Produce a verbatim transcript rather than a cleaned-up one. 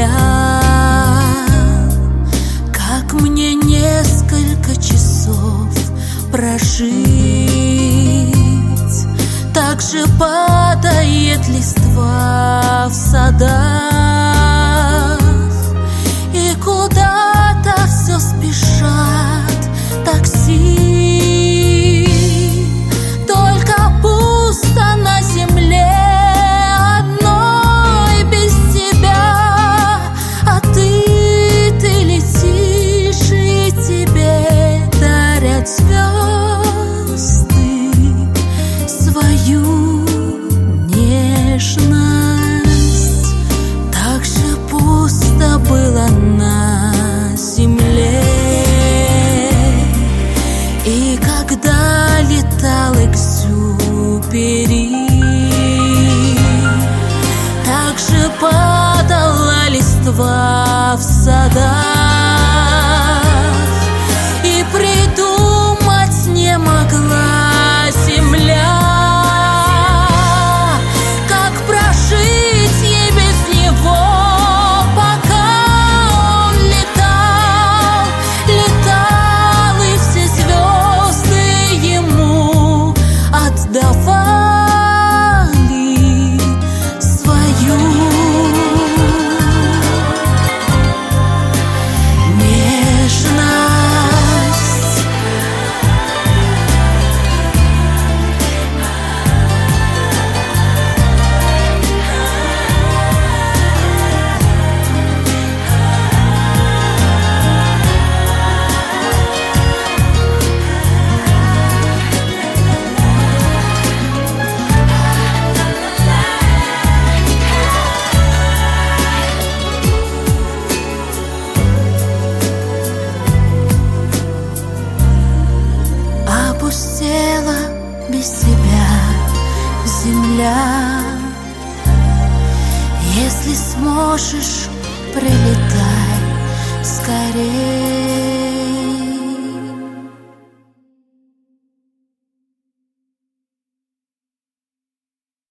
земля. Как мне несколько часов прожить? Так же падает листва в садах, и куда-то все спешат такси. Только пусто на земле одной без тебя, а ты, ты летишь, и тебе дарят звезды свою нежность. Так же пусто было на земле, и когда летал Экзюпери, так же падала листва в садах, и придумать не могла земля, как прожить ей без него, пока он летал, летал, и все звезды ему отдавали свою нежность. Опустела без тебя земля. Если сможешь, прилетай скорее.